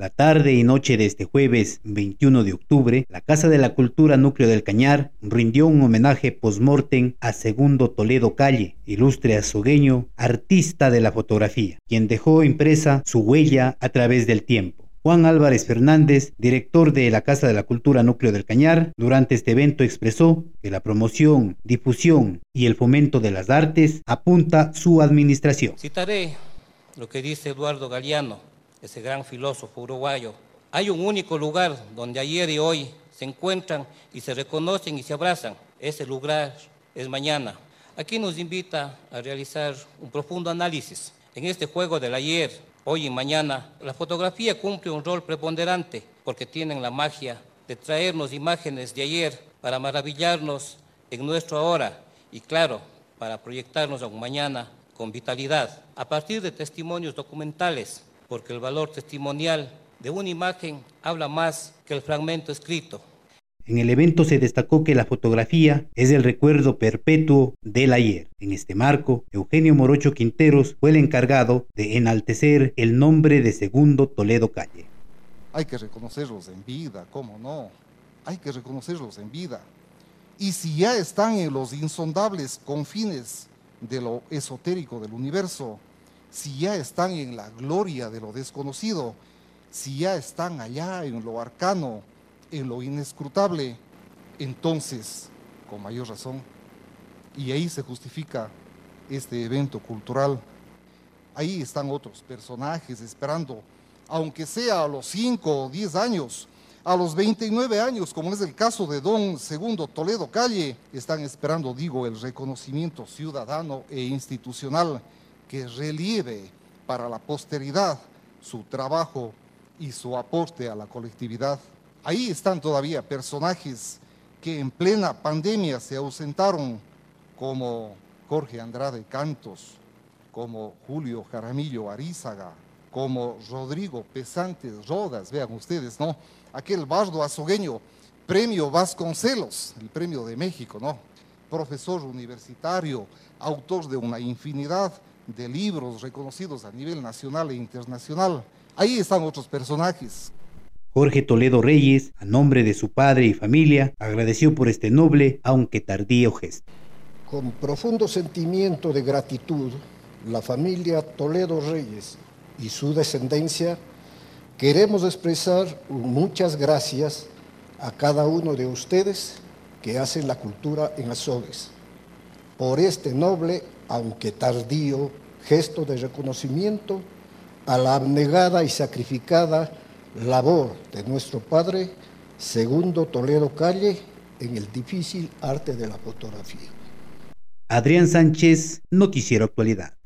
La tarde y noche de este jueves 21 de octubre, la Casa de la Cultura Núcleo del Cañar rindió un homenaje post-mortem a Segundo Toledo Calle, ilustre azogueño, artista de la fotografía, quien dejó impresa su huella a través del tiempo. Juan Álvarez Fernández, director de la Casa de la Cultura Núcleo del Cañar, durante este evento expresó que la promoción, difusión y el fomento de las artes apunta su administración. Citaré lo que dice Eduardo Galeano, ese gran filósofo uruguayo. Hay un único lugar donde ayer y hoy se encuentran y se reconocen y se abrazan. Ese lugar es mañana. Aquí nos invita a realizar un profundo análisis. En este juego del ayer, hoy y mañana, la fotografía cumple un rol preponderante porque tienen la magia de traernos imágenes de ayer para maravillarnos en nuestro ahora y, claro, para proyectarnos a un mañana con vitalidad, a partir de testimonios documentales, porque el valor testimonial de una imagen habla más que el fragmento escrito. En el evento se destacó que la fotografía es el recuerdo perpetuo del ayer. En este marco, Eugenio Morocho Quinteros fue el encargado de enaltecer el nombre de Segundo Toledo Calle. Hay que reconocerlos en vida, ¿cómo no? Hay que reconocerlos en vida. Y si ya están en los insondables confines de lo esotérico del universo, si ya están en la gloria de lo desconocido, si ya están allá en lo arcano, en lo inescrutable, entonces, con mayor razón, y ahí se justifica este evento cultural, ahí están otros personajes esperando, aunque sea a los 5 o 10 años, a los 29 años, como es el caso de don Segundo Toledo Calle, están esperando, digo, el reconocimiento ciudadano e institucional que relieve para la posteridad su trabajo y su aporte a la colectividad. Ahí están todavía personajes que en plena pandemia se ausentaron, como Jorge Andrade Cantos, como Julio Jaramillo Arízaga, como Rodrigo Pesantes Rodas, vean ustedes, ¿no? Aquel bardo azogueño, Premio Vasconcelos, el Premio de México, ¿no? Profesor universitario, autor de una infinidad de libros reconocidos a nivel nacional e internacional. Ahí están otros personajes. Jorge Toledo Reyes, a nombre de su padre y familia, agradeció por este noble, aunque tardío gesto. Con profundo sentimiento de gratitud, la familia Toledo Reyes y su descendencia, queremos expresar muchas gracias a cada uno de ustedes que hacen la cultura en Azogues, por este noble, aunque tardío, gesto de reconocimiento a la abnegada y sacrificada labor de nuestro padre, Segundo Toledo Calle, en el difícil arte de la fotografía. Adrián Sánchez, Noticiero Actualidad.